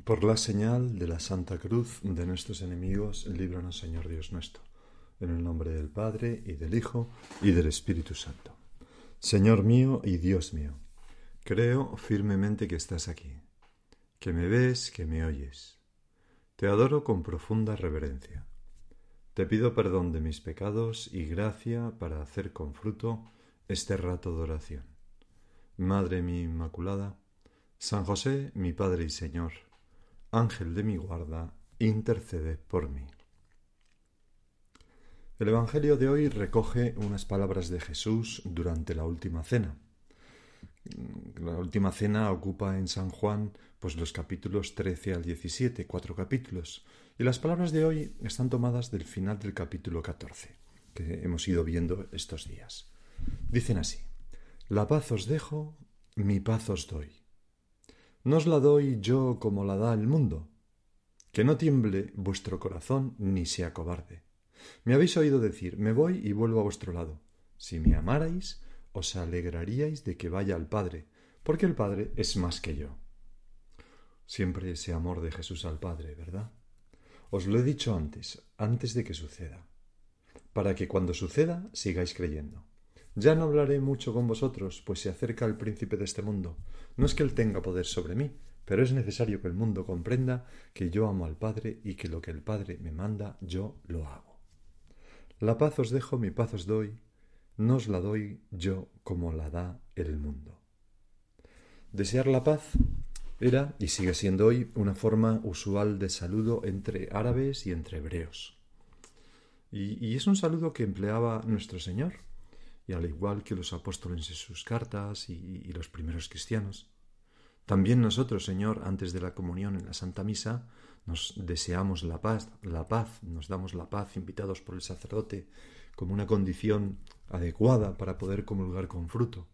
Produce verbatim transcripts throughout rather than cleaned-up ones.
Por la señal de la Santa Cruz de nuestros enemigos, líbranos, Señor Dios nuestro. En el nombre del Padre, y del Hijo, y del Espíritu Santo. Señor mío y Dios mío, creo firmemente que estás aquí, que me ves, que me oyes. Te adoro con profunda reverencia. Te pido perdón de mis pecados y gracia para hacer con fruto este rato de oración. Madre mía Inmaculada, San José, mi Padre y Señor, Ángel de mi guarda, intercede por mí. El Evangelio de hoy recoge unas palabras de Jesús durante la última cena. La última cena ocupa en San Juan pues los capítulos trece al diecisiete, cuatro capítulos, y las palabras de hoy están tomadas del final del capítulo catorce, que hemos ido viendo estos días. Dicen así: La paz os dejo, mi paz os doy. No os la doy yo como la da el mundo. Que no tiemble vuestro corazón ni sea cobarde. Me habéis oído decir, me voy y vuelvo a vuestro lado. Si me amarais, os alegraríais de que vaya al Padre, porque el Padre es más que yo. Siempre ese amor de Jesús al Padre, ¿verdad? Os lo he dicho antes, antes de que suceda, para que cuando suceda sigáis creyendo. Ya no hablaré mucho con vosotros, pues se acerca el príncipe de este mundo. No es que él tenga poder sobre mí, pero es necesario que el mundo comprenda que yo amo al Padre y que lo que el Padre me manda yo lo hago. La paz os dejo, mi paz os doy, no os la doy yo como la da el mundo. Desear la paz era, y sigue siendo hoy, una forma usual de saludo entre árabes y entre hebreos. Y, y es un saludo que empleaba nuestro Señor, y al igual que los apóstoles en sus cartas y, y los primeros cristianos. También nosotros, Señor, antes de la comunión en la Santa Misa, nos deseamos la paz, la paz, nos damos la paz, invitados por el sacerdote, como una condición adecuada para poder comulgar con fruto.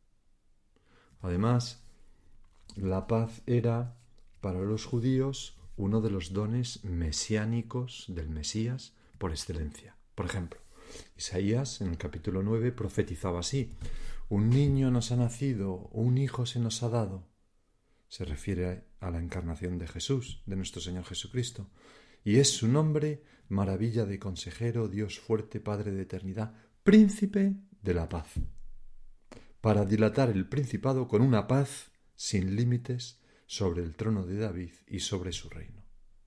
Además, la paz era, para los judíos, uno de los dones mesiánicos del Mesías por excelencia. Por ejemplo, Isaías, en el capítulo nueve, profetizaba así: un niño nos ha nacido, un hijo se nos ha dado. Se refiere a la encarnación de Jesús, de nuestro Señor Jesucristo. Y es su nombre, maravilla de consejero, Dios fuerte, Padre de eternidad, príncipe de la paz. Para dilatar el principado con una paz sin límites sobre el trono de David y sobre su reino.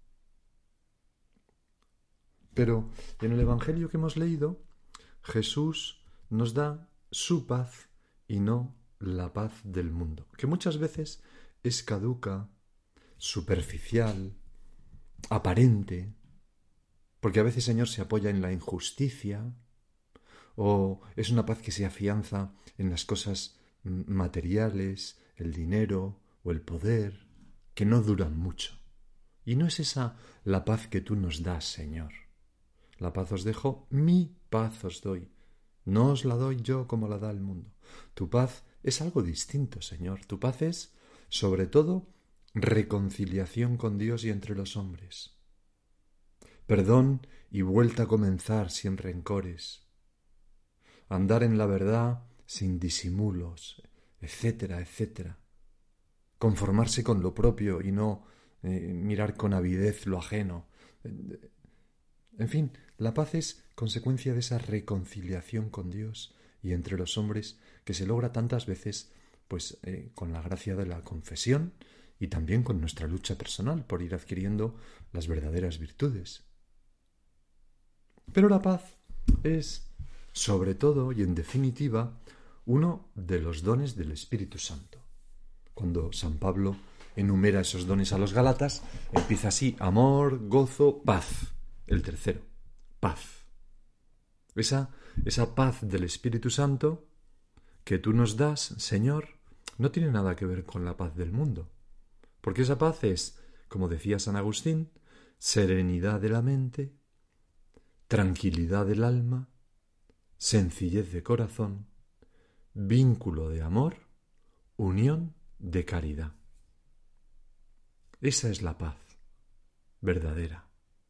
Pero en el Evangelio que hemos leído, Jesús nos da su paz y no la paz del mundo, que muchas veces es caduca, superficial, aparente, porque a veces, Señor, se apoya en la injusticia, o es una paz que se afianza en las cosas materiales, el dinero o el poder, que no duran mucho. Y no es esa la paz que tú nos das, Señor. La paz os dejo, mi paz os doy. No os la doy yo como la da el mundo. Tu paz es algo distinto, Señor. Tu paz es, sobre todo, reconciliación con Dios y entre los hombres. Perdón y vuelta a comenzar sin rencores. Andar en la verdad sin disimulos, etcétera, etcétera. Conformarse con lo propio y no eh, mirar con avidez lo ajeno. En fin, la paz es consecuencia de esa reconciliación con Dios y entre los hombres que se logra tantas veces pues eh, con la gracia de la confesión y también con nuestra lucha personal por ir adquiriendo las verdaderas virtudes. Pero la paz es, sobre todo y en definitiva, uno de los dones del Espíritu Santo. Cuando San Pablo enumera esos dones a los Gálatas, empieza así: amor, gozo, paz. El tercero, paz. Esa, esa paz del Espíritu Santo que tú nos das, Señor, no tiene nada que ver con la paz del mundo. Porque esa paz es, como decía San Agustín, serenidad de la mente, tranquilidad del alma, sencillez de corazón, vínculo de amor, unión de caridad. Esa es la paz verdadera.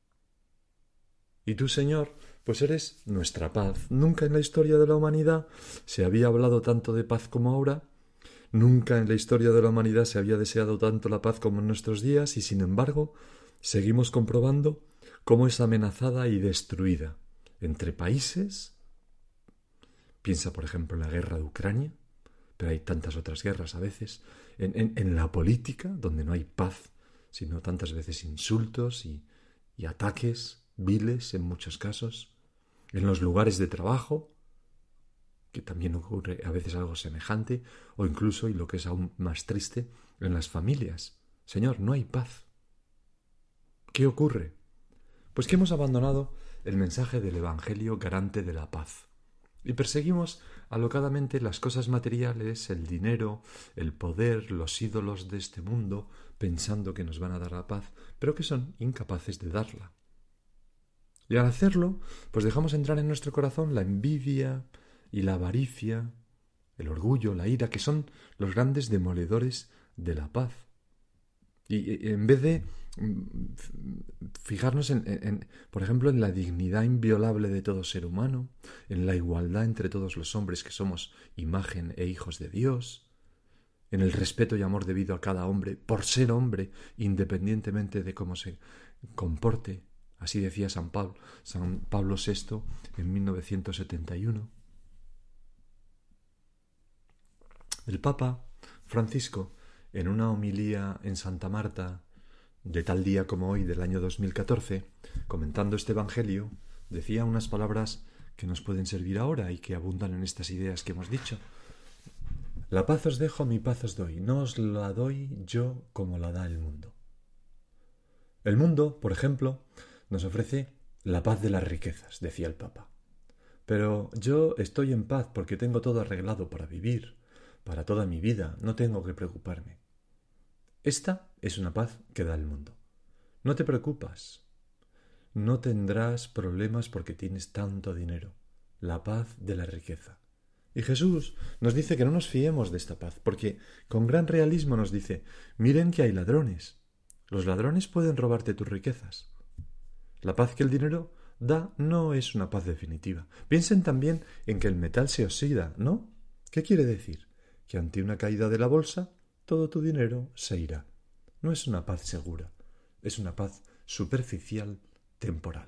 Y tú, Señor, pues eres nuestra paz. Nunca en la historia de la humanidad se había hablado tanto de paz como ahora, Nunca en la historia de la humanidad se había deseado tanto la paz como en nuestros días y, sin embargo, seguimos comprobando cómo es amenazada y destruida entre países. Piensa, por ejemplo, en la guerra de Ucrania, pero hay tantas otras guerras a veces, en, en, en la política, donde no hay paz, sino tantas veces insultos y, y ataques viles en muchos casos, en los lugares de trabajo, que también ocurre a veces algo semejante, o incluso, y lo que es aún más triste, en las familias. Señor, no hay paz. ¿Qué ocurre? Pues que hemos abandonado el mensaje del Evangelio garante de la paz y perseguimos alocadamente las cosas materiales, el dinero, el poder, los ídolos de este mundo, pensando que nos van a dar la paz, pero que son incapaces de darla. Y al hacerlo, pues dejamos entrar en nuestro corazón la envidia y la avaricia, el orgullo, la ira, que son los grandes demoledores de la paz. Y en vez de fijarnos, en, en, por ejemplo, en la dignidad inviolable de todo ser humano, en la igualdad entre todos los hombres que somos imagen e hijos de Dios, en el respeto y amor debido a cada hombre por ser hombre, independientemente de cómo se comporte. Así decía San Pablo, San Pablo sexto en mil novecientos setenta y uno. El Papa Francisco, en una homilía en Santa Marta, de tal día como hoy del año dos mil catorce, comentando este Evangelio, decía unas palabras que nos pueden servir ahora y que abundan en estas ideas que hemos dicho. La paz os dejo, mi paz os doy, no os la doy yo como la da el mundo. El mundo, por ejemplo, nos ofrece la paz de las riquezas, decía el Papa. Pero yo estoy en paz porque tengo todo arreglado para vivir, para toda mi vida, no tengo que preocuparme. Esta es una paz que da el mundo. No te preocupas. No tendrás problemas porque tienes tanto dinero. La paz de la riqueza. Y Jesús nos dice que no nos fiemos de esta paz, porque con gran realismo nos dice, miren que hay ladrones. Los ladrones pueden robarte tus riquezas. La paz que el dinero da no es una paz definitiva. Piensen también en que el metal se oxida, ¿no? ¿Qué quiere decir? Que ante una caída de la bolsa, todo tu dinero se irá. No es una paz segura, es una paz superficial, temporal.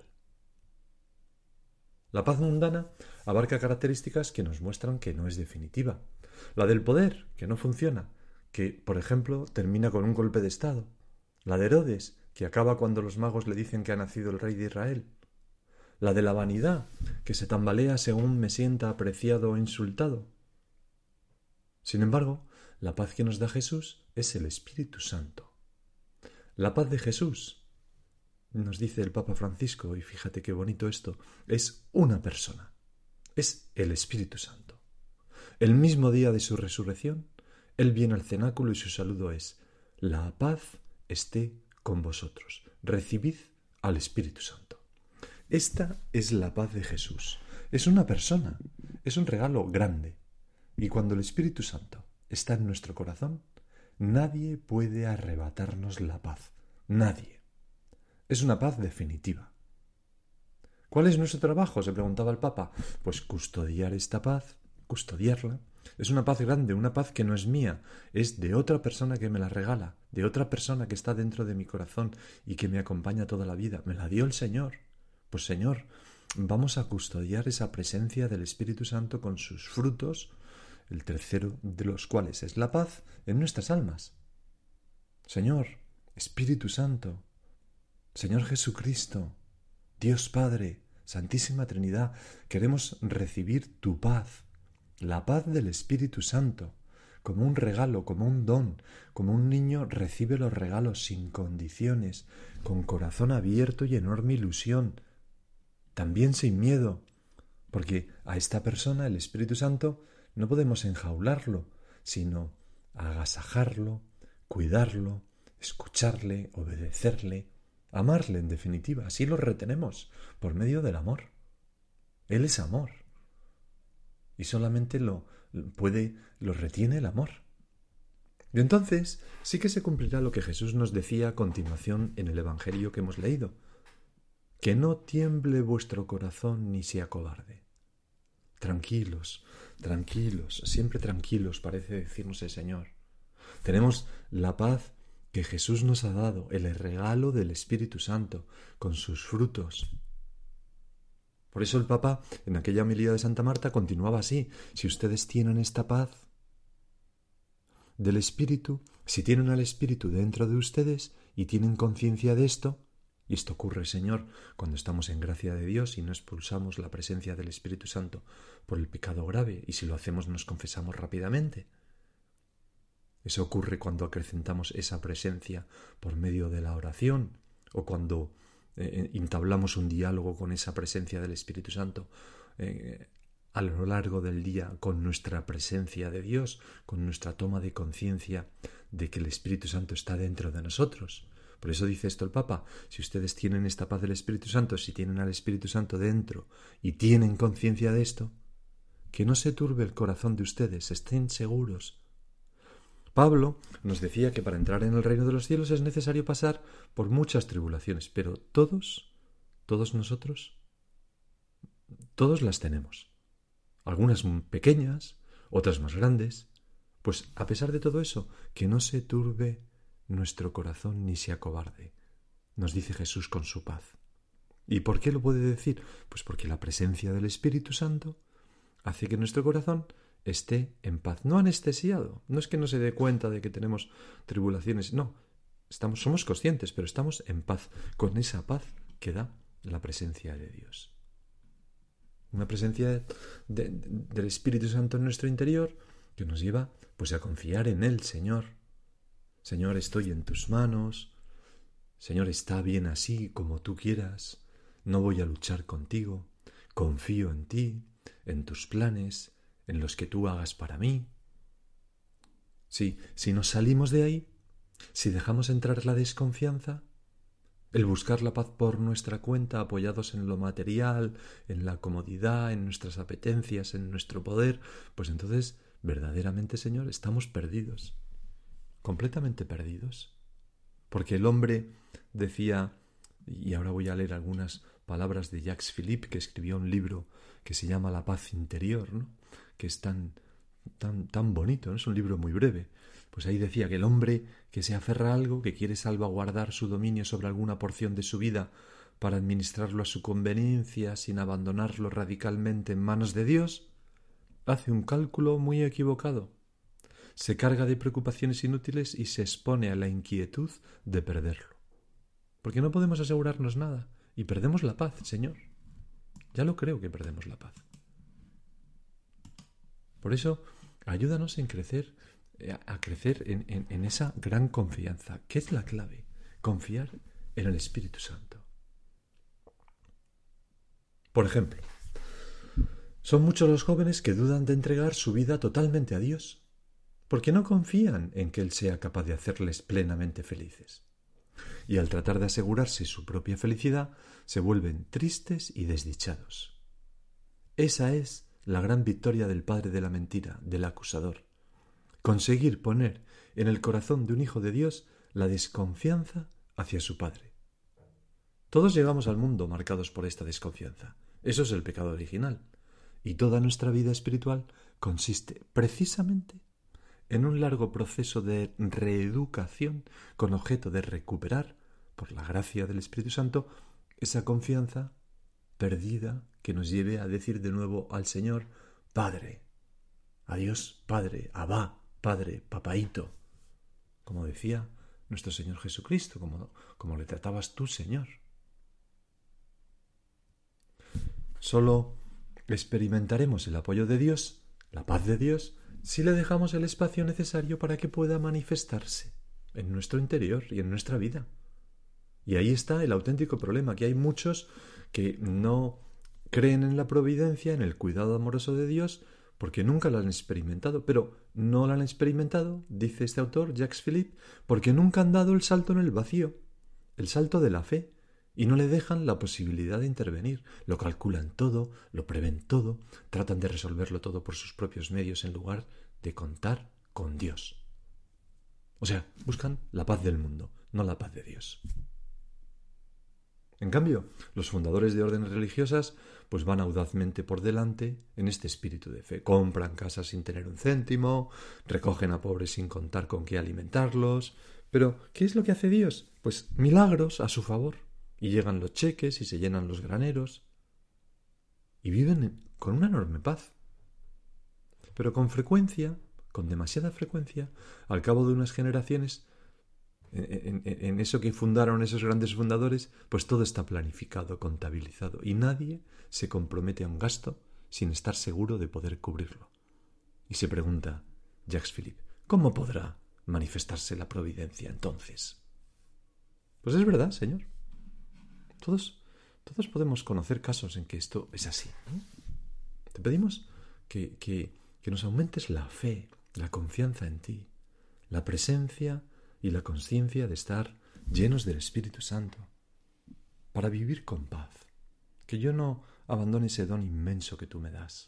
La paz mundana abarca características que nos muestran que no es definitiva. La del poder, que no funciona, que, por ejemplo, termina con un golpe de Estado. La de Herodes, que acaba cuando los magos le dicen que ha nacido el rey de Israel. La de la vanidad, que se tambalea según me sienta apreciado o insultado. Sin embargo, la paz que nos da Jesús es el Espíritu Santo. La paz de Jesús, nos dice el Papa Francisco, y fíjate qué bonito esto, es una persona, es el Espíritu Santo. El mismo día de su resurrección, Él viene al cenáculo y su saludo es, la paz esté con vosotros, recibid al Espíritu Santo. Esta es la paz de Jesús, es una persona, es un regalo grande, y cuando el Espíritu Santo está en nuestro corazón, nadie puede arrebatarnos la paz, nadie. Es una paz definitiva. ¿Cuál es nuestro trabajo?, se preguntaba el Papa. Pues custodiar esta paz, custodiarla. Es una paz grande, una paz que no es mía, es de otra persona que me la regala, de otra persona que está dentro de mi corazón y que me acompaña toda la vida. Me la dio el Señor. Pues Señor, vamos a custodiar esa presencia del Espíritu Santo con sus frutos, el tercero de los cuales es la paz en nuestras almas. Señor, Espíritu Santo, Señor Jesucristo, Dios Padre, Santísima Trinidad, queremos recibir tu paz, la paz del Espíritu Santo, como un regalo, como un don, como un niño recibe los regalos sin condiciones, con corazón abierto y enorme ilusión, también sin miedo, porque a esta persona, el Espíritu Santo, no podemos enjaularlo, sino agasajarlo, cuidarlo, escucharle, obedecerle, amarle en definitiva. Así lo retenemos por medio del amor. Él es amor. Y solamente lo puede, lo retiene el amor. Y entonces sí que se cumplirá lo que Jesús nos decía a continuación en el Evangelio que hemos leído. Que no tiemble vuestro corazón ni sea cobarde. Tranquilos, tranquilos, siempre tranquilos, parece decirnos el Señor. Tenemos la paz que Jesús nos ha dado, el regalo del Espíritu Santo, con sus frutos. Por eso el Papa, en aquella homilía de Santa Marta, continuaba así: si ustedes tienen esta paz del Espíritu, si tienen al Espíritu dentro de ustedes y tienen conciencia de esto, y esto ocurre, Señor, cuando estamos en gracia de Dios y no expulsamos la presencia del Espíritu Santo por el pecado grave, y si lo hacemos nos confesamos rápidamente. Eso ocurre cuando acrecentamos esa presencia por medio de la oración, o cuando eh, entablamos un diálogo con esa presencia del Espíritu Santo eh, a lo largo del día, con nuestra presencia de Dios, con nuestra toma de conciencia de que el Espíritu Santo está dentro de nosotros. Por eso dice esto el Papa: si ustedes tienen esta paz del Espíritu Santo, si tienen al Espíritu Santo dentro y tienen conciencia de esto, que no se turbe el corazón de ustedes, estén seguros. Pablo nos decía que para entrar en el reino de los cielos es necesario pasar por muchas tribulaciones, pero todos, todos nosotros, todos las tenemos. Algunas pequeñas, otras más grandes. Pues a pesar de todo eso, que no se turbe nuestro corazón ni se acobarde, nos dice Jesús con su paz. ¿Y por qué lo puede decir? Pues porque la presencia del Espíritu Santo hace que nuestro corazón esté en paz, no anestesiado. No es que no se dé cuenta de que tenemos tribulaciones, no, estamos, somos conscientes, pero estamos en paz, con esa paz que da la presencia de Dios. Una presencia de, de, del Espíritu Santo en nuestro interior que nos lleva pues a confiar en Él, Señor. Señor, estoy en tus manos. Señor, está bien así como tú quieras. No voy a luchar contigo. Confío en ti, en tus planes, en los que tú hagas para mí. Sí, si nos salimos de ahí, si dejamos entrar la desconfianza, el buscar la paz por nuestra cuenta, apoyados en lo material, en la comodidad, en nuestras apetencias, en nuestro poder, pues entonces, verdaderamente, Señor, estamos perdidos, completamente perdidos. Porque el hombre decía, y ahora voy a leer algunas palabras de Jacques Philippe, que escribió un libro que se llama La paz interior, ¿no? Que es tan, tan, tan bonito, ¿no? Es un libro muy breve. Pues ahí decía que el hombre que se aferra a algo, que quiere salvaguardar su dominio sobre alguna porción de su vida para administrarlo a su conveniencia sin abandonarlo radicalmente en manos de Dios, hace un cálculo muy equivocado. Se carga de preocupaciones inútiles y se expone a la inquietud de perderlo. Porque no podemos asegurarnos nada y perdemos la paz, Señor. Ya lo creo que perdemos la paz. Por eso, ayúdanos en crecer, a crecer en, en, en esa gran confianza, que es la clave, confiar en el Espíritu Santo. Por ejemplo, son muchos los jóvenes que dudan de entregar su vida totalmente a Dios, porque no confían en que Él sea capaz de hacerles plenamente felices. Y al tratar de asegurarse su propia felicidad, se vuelven tristes y desdichados. Esa es la gran victoria del padre de la mentira, del acusador. Conseguir poner en el corazón de un hijo de Dios la desconfianza hacia su Padre. Todos llegamos al mundo marcados por esta desconfianza. Eso es el pecado original. Y toda nuestra vida espiritual consiste precisamente en un largo proceso de reeducación con objeto de recuperar, por la gracia del Espíritu Santo, esa confianza perdida que nos lleve a decir de nuevo al Señor, Padre, a Dios Padre, Abba, Padre, Papaíto, como decía nuestro Señor Jesucristo, como, como le tratabas tú, Señor. Solo experimentaremos el apoyo de Dios, la paz de Dios, si le dejamos el espacio necesario para que pueda manifestarse en nuestro interior y en nuestra vida. Y ahí está el auténtico problema, que hay muchos que no creen en la providencia, en el cuidado amoroso de Dios, porque nunca lo han experimentado. Pero no lo han experimentado, dice este autor, Jacques Philippe, porque nunca han dado el salto en el vacío, el salto de la fe, y no le dejan la posibilidad de intervenir. Lo calculan todo, lo prevén todo, tratan de resolverlo todo por sus propios medios en lugar de contar con Dios. O sea, buscan la paz del mundo, no la paz de Dios. En cambio, los fundadores de órdenes religiosas pues van audazmente por delante en este espíritu de fe. Compran casas sin tener un céntimo, recogen a pobres sin contar con qué alimentarlos. Pero, ¿qué es lo que hace Dios? Pues milagros a su favor. Y llegan los cheques y se llenan los graneros. Y viven con una enorme paz. Pero con frecuencia, con demasiada frecuencia, al cabo de unas generaciones, En, en, en eso que fundaron esos grandes fundadores, pues todo está planificado, contabilizado, y nadie se compromete a un gasto sin estar seguro de poder cubrirlo. Y se pregunta Jacques Philippe, ¿cómo podrá manifestarse la providencia entonces? Pues es verdad, Señor. Todos, todos podemos conocer casos en que esto es así, ¿no? Te pedimos que, que, que nos aumentes la fe, la confianza en ti, la presencia y la conciencia de estar llenos del Espíritu Santo, para vivir con paz, que yo no abandone ese don inmenso que tú me das.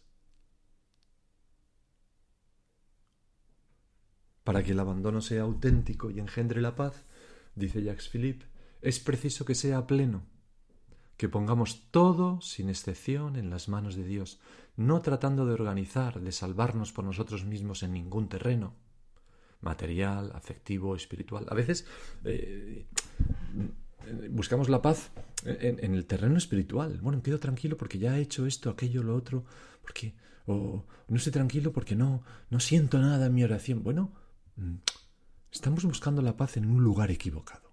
Para que el abandono sea auténtico y engendre la paz, dice Jacques Philippe, es preciso que sea pleno, que pongamos todo, sin excepción, en las manos de Dios, no tratando de organizar, de salvarnos por nosotros mismos en ningún terreno, material, afectivo, espiritual. A veces eh, buscamos la paz en, en el terreno espiritual. Bueno, quedo tranquilo porque ya he hecho esto, aquello, lo otro, porque o no estoy tranquilo porque no, no siento nada en mi oración. Bueno, estamos buscando la paz en un lugar equivocado.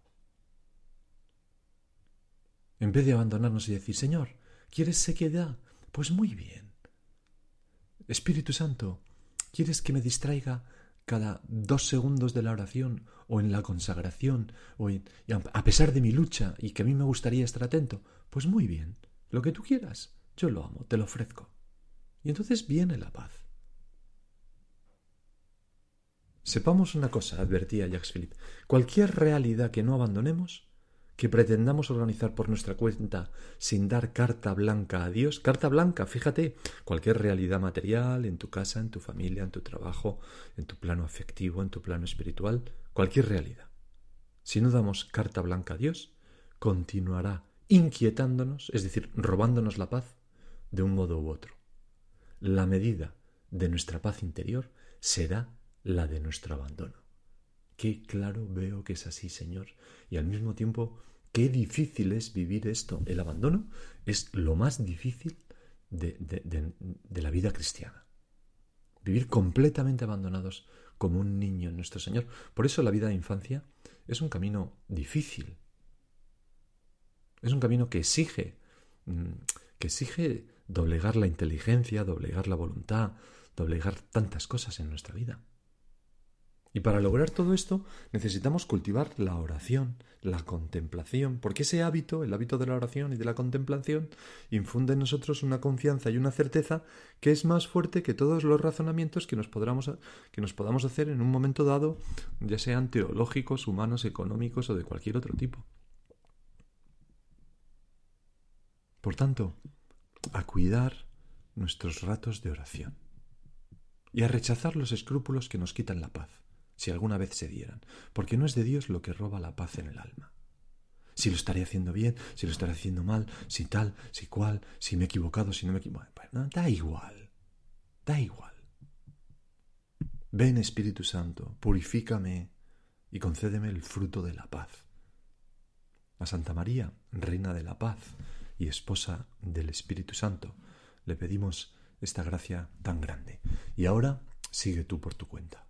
En vez de abandonarnos y decir, Señor, ¿quieres sequedad? Pues muy bien. Espíritu Santo, ¿quieres que me distraiga cada dos segundos de la oración o en la consagración o en, a pesar de mi lucha y que a mí me gustaría estar atento? Pues muy bien, lo que tú quieras, yo lo amo, te lo ofrezco. Y entonces viene la paz. Sepamos una cosa, advertía Jacques Philippe, cualquier realidad que no abandonemos, que pretendamos organizar por nuestra cuenta sin dar carta blanca a Dios, carta blanca, fíjate, cualquier realidad material, en tu casa, en tu familia, en tu trabajo, en tu plano afectivo, en tu plano espiritual, cualquier realidad. Si no damos carta blanca a Dios, continuará inquietándonos, es decir, robándonos la paz, de un modo u otro. La medida de nuestra paz interior será la de nuestro abandono. Qué claro veo que es así, Señor, y al mismo tiempo qué difícil es vivir esto. El abandono es lo más difícil de, de, de, de la vida cristiana. Vivir completamente abandonados como un niño en nuestro Señor. Por eso la vida de infancia es un camino difícil. Es un camino que exige, que exige doblegar la inteligencia, doblegar la voluntad, doblegar tantas cosas en nuestra vida. Y para lograr todo esto necesitamos cultivar la oración, la contemplación, porque ese hábito, el hábito de la oración y de la contemplación, infunde en nosotros una confianza y una certeza que es más fuerte que todos los razonamientos que nos, podamos, que nos podamos hacer en un momento dado, ya sean teológicos, humanos, económicos o de cualquier otro tipo. Por tanto, a cuidar nuestros ratos de oración y a rechazar los escrúpulos que nos quitan la paz, si alguna vez se dieran, porque no es de Dios lo que roba la paz en el alma. Si lo estaré haciendo bien, si lo estaré haciendo mal, si tal, si cual, si me he equivocado, si no me he equivocado. Pues no, da igual, da igual. Ven, Espíritu Santo, purifícame y concédeme el fruto de la paz. A Santa María, Reina de la Paz y Esposa del Espíritu Santo, le pedimos esta gracia tan grande. Y ahora sigue tú por tu cuenta.